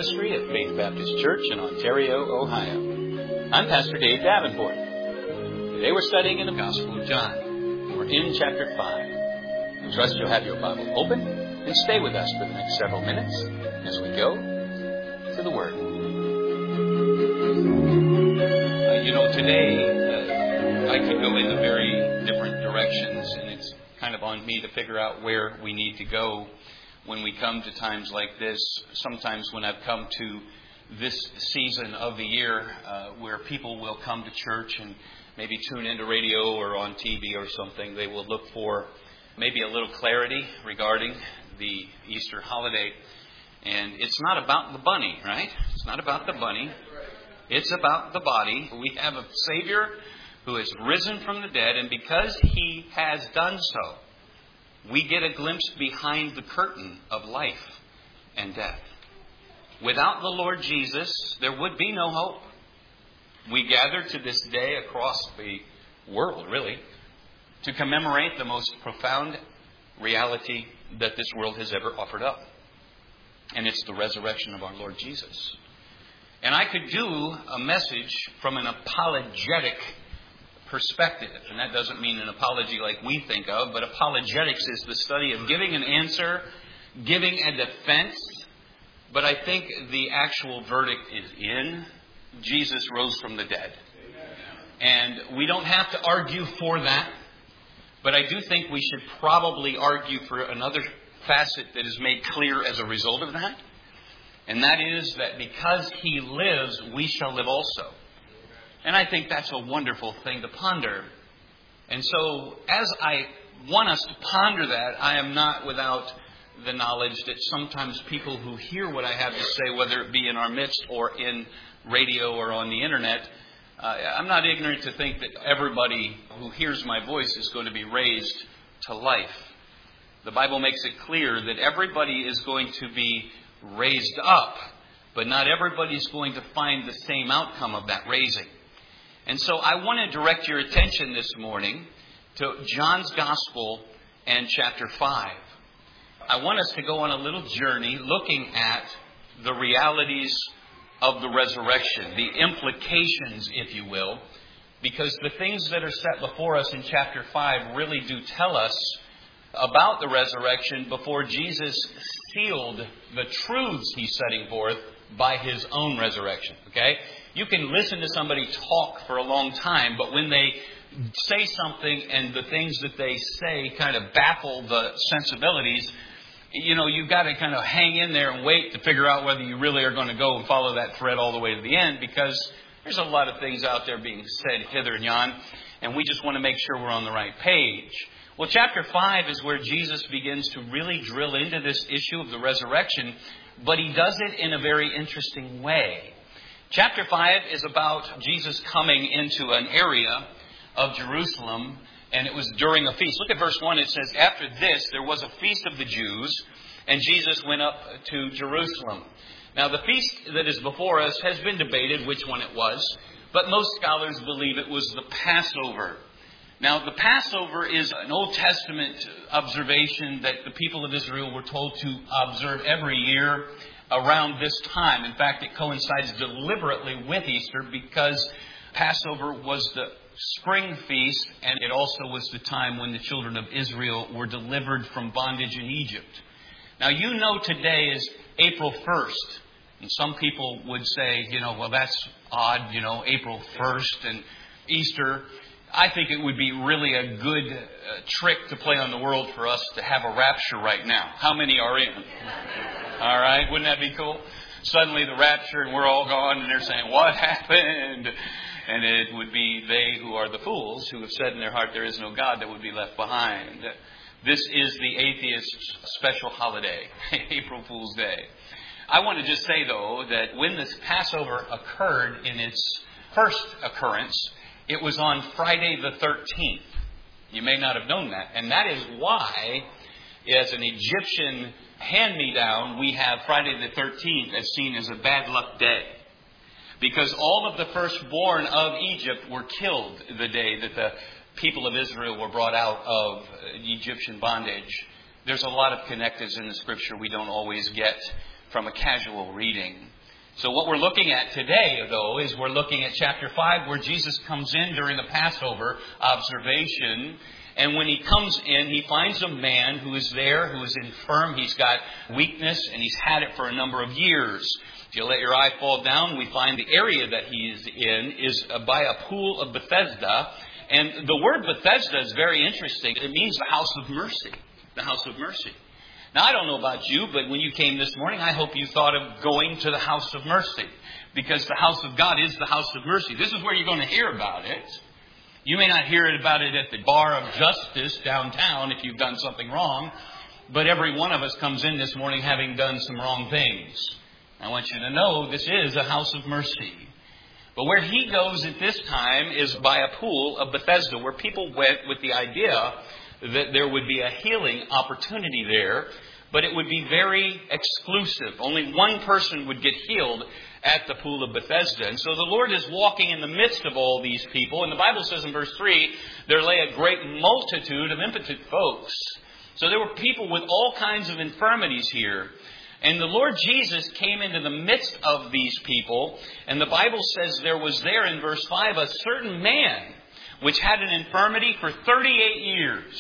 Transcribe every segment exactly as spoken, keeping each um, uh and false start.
ministry of Faith Baptist Church in Ontario, Ohio. I'm Pastor Dave Davenport. Today we're studying in the Gospel of John. We're in chapter five. I trust you'll have your Bible open and stay with us for the next several minutes as we go to the Word. Uh, you know, today uh, I could go in very different directions, and it's kind of on me to figure out where we need to go when we come to times like this. Sometimes when I've come to this season of the year uh, where people will come to church and maybe tune into radio or on T V or something, they will look for maybe a little clarity regarding the Easter holiday. And it's not about the bunny, right? It's not about the bunny. It's about the body. We have a Savior who has risen from the dead, and because He has done so, we get a glimpse behind the curtain of life and death. Without the Lord Jesus, there would be no hope. We gather to this day across the world, really, to commemorate the most profound reality that this world has ever offered up. And it's the resurrection of our Lord Jesus. And I could do a message from an apologetic perspective. And that doesn't mean an apology like we think of, but apologetics is the study of giving an answer, giving a defense. But I think the actual verdict is in. Jesus rose from the dead. And we don't have to argue for that. But I do think we should probably argue for another facet that is made clear as a result of that. And that is that because He lives, we shall live also. And I think that's a wonderful thing to ponder. And so as I want us to ponder that, I am not without the knowledge that sometimes people who hear what I have to say, whether it be in our midst or in radio or on the internet, uh, I'm not ignorant to think that everybody who hears my voice is going to be raised to life. The Bible makes it clear that everybody is going to be raised up, but not everybody's going to find the same outcome of that raising. And so I want to direct your attention this morning to John's Gospel and chapter five. I want us to go on a little journey looking at the realities of the resurrection, the implications, if you will, because the things that are set before us in chapter five really do tell us about the resurrection before Jesus sealed the truths He's setting forth by His own resurrection. Okay? You can listen to somebody talk for a long time, but when they say something and the things that they say kind of baffle the sensibilities, you know, you've got to kind of hang in there and wait to figure out whether you really are going to go and follow that thread all the way to the end, because there's a lot of things out there being said hither and yon, and we just want to make sure we're on the right page. Well, chapter five is where Jesus begins to really drill into this issue of the resurrection, but He does it in a very interesting way. Chapter five is about Jesus coming into an area of Jerusalem, and it was during a feast. Look at verse one. It says, after this, there was a feast of the Jews, and Jesus went up to Jerusalem. Now, the feast that is before us has been debated which one it was, but most scholars believe it was the Passover. Now, the Passover is an Old Testament observation that the people of Israel were told to observe every year around this time. In fact, it coincides deliberately with Easter because Passover was the spring feast, and it also was the time when the children of Israel were delivered from bondage in Egypt. Now, you know today is April first, and some people would say, you know, well, that's odd, you know, April first and Easter. I think it would be really a good uh, trick to play on the world for us to have a rapture right now. How many are in? All right. Wouldn't that be cool? Suddenly the rapture and we're all gone and they're saying, what happened? And it would be they who are the fools who have said in their heart there is no God that would be left behind. This is the atheist's special holiday, April Fool's Day. I want to just say, though, that when this Passover occurred in its first occurrence, it was on Friday the thirteenth. You may not have known that. And that is why, as an Egyptian hand-me-down, we have Friday the thirteenth as seen as a bad luck day. Because all of the firstborn of Egypt were killed the day that the people of Israel were brought out of Egyptian bondage. There's a lot of connectives in the Scripture we don't always get from a casual reading. So what we're looking at today, though, is we're looking at chapter five, where Jesus comes in during the Passover observation. And when he comes in, he finds a man who is there, who is infirm. He's got weakness, and he's had it for a number of years. If you let your eye fall down, we find the area that he's in is by a pool of Bethesda. And the word Bethesda is very interesting. It means the house of mercy. The house of mercy. Now, I don't know about you, but when you came this morning, I hope you thought of going to the house of mercy. Because the house of God is the house of mercy. This is where you're going to hear about it. You may not hear about it at the bar of justice downtown if you've done something wrong. But every one of us comes in this morning having done some wrong things. I want you to know this is a house of mercy. But where he goes at this time is by a pool of Bethesda, where people went with the idea that there would be a healing opportunity there, but it would be very exclusive. Only one person would get healed at the pool of Bethesda. And so the Lord is walking in the midst of all these people. And the Bible says in verse three, there lay a great multitude of impotent folks. So there were people with all kinds of infirmities here. And the Lord Jesus came into the midst of these people. And the Bible says there was there in verse five a certain man which had an infirmity for thirty-eight years.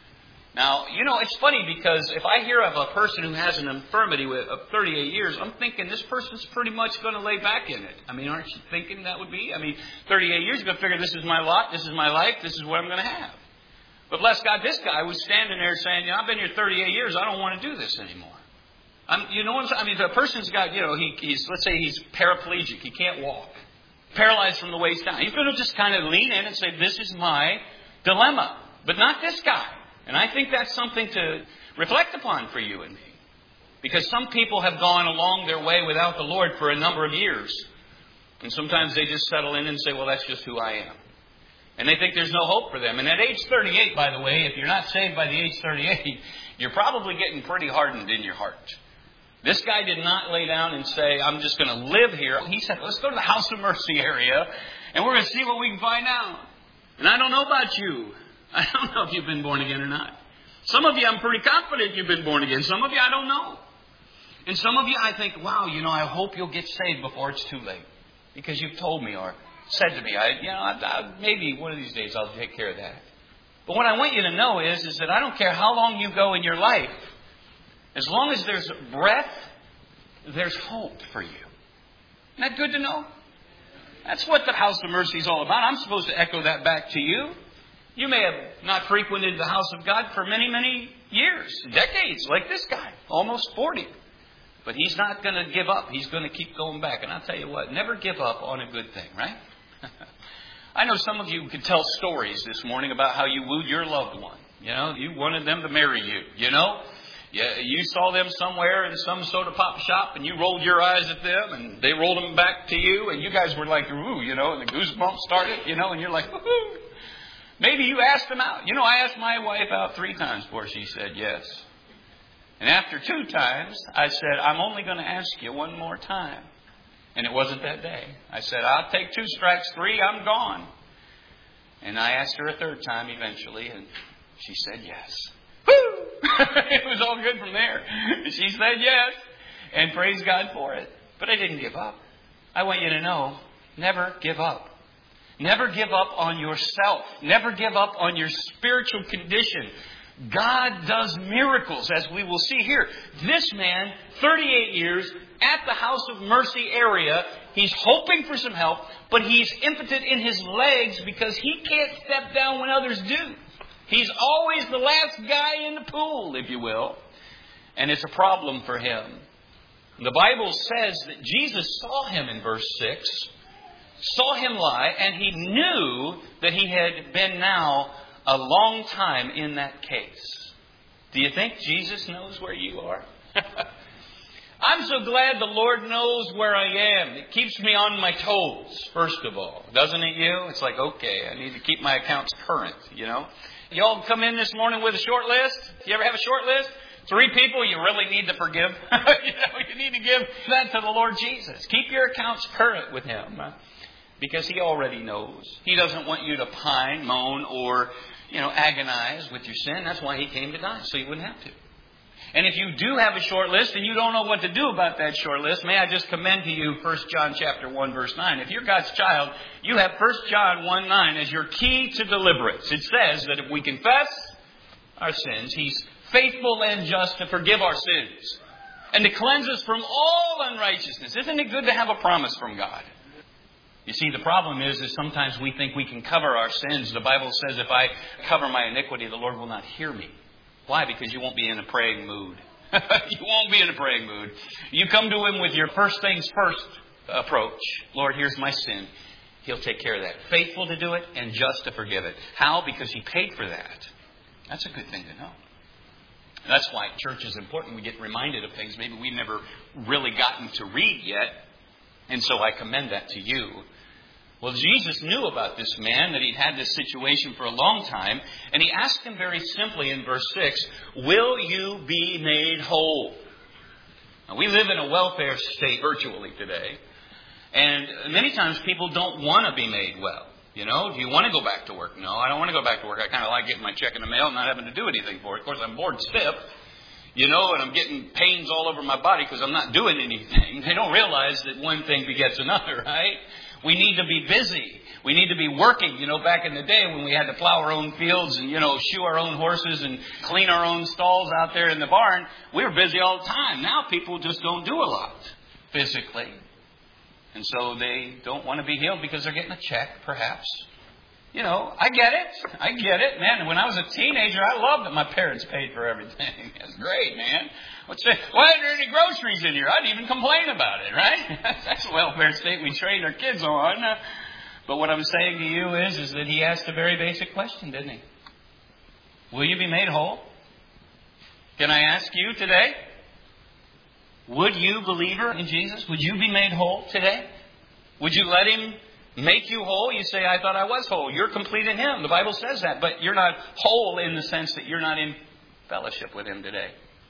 Now, you know, it's funny because if I hear of a person who has an infirmity of thirty-eight years, I'm thinking this person's pretty much going to lay back in it. I mean, aren't you thinking that would be? I mean, thirty-eight years, you're going to figure this is my lot, this is my life, this is what I'm going to have. But bless God, this guy was standing there saying, you know, I've been here thirty-eight years, I don't want to do this anymore. I'm, you know what I'm saying? I mean, if a person's got, you know, he, he's, let's say he's paraplegic, he can't walk. Paralyzed from the waist down. He's going to just kind of lean in and say, this is my dilemma. But not this guy. And I think that's something to reflect upon for you and me. Because some people have gone along their way without the Lord for a number of years. And sometimes they just settle in and say, well, that's just who I am. And they think there's no hope for them. And at age thirty-eight, by the way, if you're not saved by the age thirty-eight, you're probably getting pretty hardened in your heart. This guy did not lay down and say, I'm just going to live here. He said, let's go to the House of Mercy area, and we're going to see what we can find out. And I don't know about you. I don't know if you've been born again or not. Some of you, I'm pretty confident you've been born again. Some of you, I don't know. And some of you, I think, wow, you know, I hope you'll get saved before it's too late. Because you've told me or said to me, I, you know, I, I, maybe one of these days I'll take care of that. But what I want you to know is, is that I don't care how long you go in your life. As long as there's breath, there's hope for you. Isn't that good to know? That's what the House of Mercy is all about. I'm supposed to echo that back to you. You may have not frequented the house of God for many, many years, decades, like this guy, almost forty. But he's not going to give up. He's going to keep going back. And I'll tell you what, never give up on a good thing, right? I know some of you could tell stories this morning about how you wooed your loved one. You know, you wanted them to marry you, you know. Yeah, you saw them somewhere in some soda pop shop and you rolled your eyes at them and they rolled them back to you and you guys were like, ooh, you know, and the goosebumps started, you know, and you're like, woohoo. Maybe you asked them out. You know, I asked my wife out three times before she said yes. And after two times, I said, I'm only going to ask you one more time. And it wasn't that day. I said, I'll take two strikes, three, I'm gone. And I asked her a third time eventually and she said yes. Woo! It was all good from there. She said yes. And praise God for it. But I didn't give up. I want you to know, never give up. Never give up on yourself. Never give up on your spiritual condition. God does miracles, as we will see here. This man, thirty-eight years, at the House of Mercy area, he's hoping for some help, but he's impotent in his legs because he can't step down when others do. He's always the last guy in the pool, if you will. And it's a problem for him. The Bible says that Jesus saw him in verse six, saw him lie, and he knew that he had been now a long time in that case. Do you think Jesus knows where you are? I'm so glad the Lord knows where I am. It keeps me on my toes, first of all. Doesn't it you? It's like, okay, I need to keep my accounts current, you know. Y'all come in this morning with a short list? You ever have a short list? Three people you really need to forgive. you know, you need to give that to the Lord Jesus. Keep your accounts current with Him. Because He already knows. He doesn't want you to pine, moan, or, you know, agonize with your sin. That's why He came to die, so you wouldn't have to. And if you do have a short list and you don't know what to do about that short list, may I just commend to you First John chapter one, verse nine. If you're God's child, you have First John one nine as your key to deliverance. It says that if we confess our sins, He's faithful and just to forgive our sins and to cleanse us from all unrighteousness. Isn't it good to have a promise from God? You see, the problem is, is sometimes we think we can cover our sins. The Bible says if I cover my iniquity, the Lord will not hear me. Why? Because you won't be in a praying mood. You won't be in a praying mood. You come to Him with your first things first approach. Lord, here's my sin. He'll take care of that. Faithful to do it and just to forgive it. How? Because He paid for that. That's a good thing to know. That's why church is important. We get reminded of things maybe we've never really gotten to read yet. And so I commend that to you. Well, Jesus knew about this man, that he'd had this situation for a long time. And He asked him very simply in verse six, will you be made whole? Now, we live in a welfare state virtually today. And many times people don't want to be made well. You know, do you want to go back to work? No, I don't want to go back to work. I kind of like getting my check in the mail and not having to do anything for it. Of course, I'm bored stiff, you know, and I'm getting pains all over my body because I'm not doing anything. They don't realize that one thing begets another, right? We need to be busy. We need to be working. You know, back in the day when we had to plow our own fields and, you know, shoe our own horses and clean our own stalls out there in the barn, we were busy all the time. Now people just don't do a lot physically. And so they don't want to be healed because they're getting a check, perhaps. You know, I get it. I get it. Man, when I was a teenager, I loved that my parents paid for everything. That's great, man. What's that? Why aren't there any groceries in here? I didn't even complain about it, right? That's a welfare state we trained our kids on. But what I'm saying to you is, is that He asked a very basic question, didn't He? Will you be made whole? Can I ask you today? Would you, believer in Jesus, would you be made whole today? Would you let Him make you whole? You say, I thought I was whole. You're complete in Him. The Bible says that. But you're not whole in the sense that you're not in fellowship with Him today.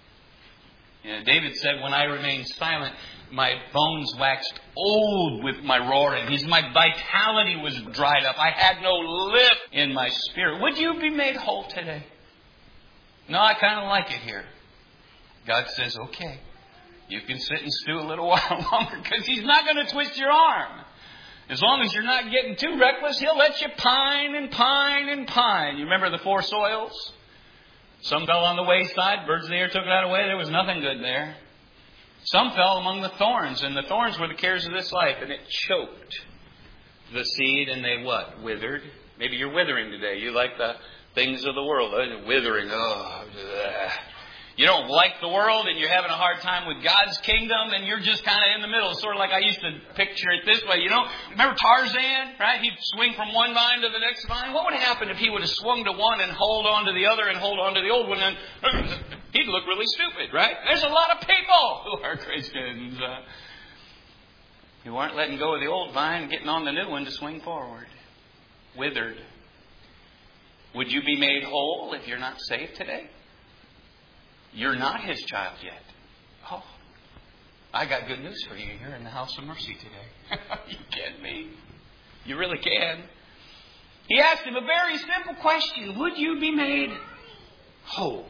You know, David said, when I remained silent, my bones waxed old with my roaring. He said, my vitality was dried up. I had no lift in my spirit. Would you be made whole today? No, I kind of like it here. God says, okay. You can sit and stew a little while longer because He's not going to twist your arm. As long as you're not getting too reckless, He'll let you pine and pine and pine. You remember the four soils? Some fell on the wayside. Birds of the air took it out of the way. There was nothing good there. Some fell among the thorns. And the thorns were the cares of this life. And it choked the seed. And they what? Withered. Maybe you're withering today. You like the things of the world. Withering. Oh, bleh. You don't like the world and you're having a hard time with God's kingdom and you're just kind of in the middle. Sort of like I used to picture it this way. You know, remember Tarzan, right? He'd swing from one vine to the next vine. What would have happened if he would have swung to one and hold on to the other and hold on to the old one? And he'd look really stupid, right? There's a lot of people who are Christians uh, who aren't letting go of the old vine and getting on the new one to swing forward. Withered. Would you be made whole if you're not saved today? You're not His child yet. Oh, I got good news for you. You're in the house of mercy today. You kidding me? You really can. He asked him a very simple question. Would you be made whole?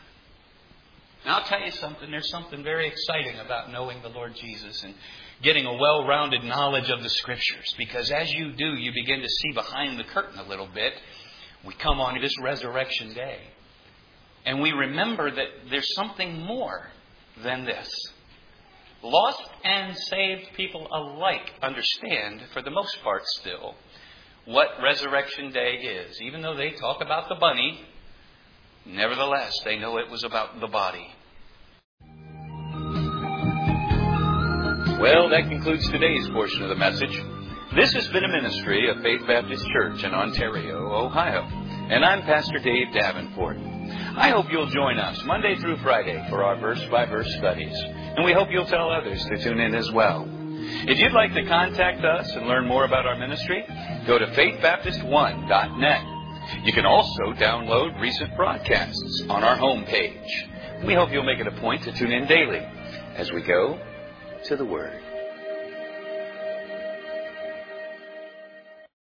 Now I'll tell you something. There's something very exciting about knowing the Lord Jesus and getting a well-rounded knowledge of the Scriptures. Because as you do, you begin to see behind the curtain a little bit. We come on to this resurrection day. And we remember that there's something more than this. Lost and saved people alike understand, for the most part still, what Resurrection Day is. Even though they talk about the bunny, nevertheless, they know it was about the body. Well, that concludes today's portion of the message. This has been a ministry of Faith Baptist Church in Ontario, Ohio. And I'm Pastor Dave Davenport. I hope you'll join us Monday through Friday for our verse-by-verse studies. And we hope you'll tell others to tune in as well. If you'd like to contact us and learn more about our ministry, go to faith baptist one dot net. You can also download recent broadcasts on our homepage. We hope you'll make it a point to tune in daily as we go to the Word.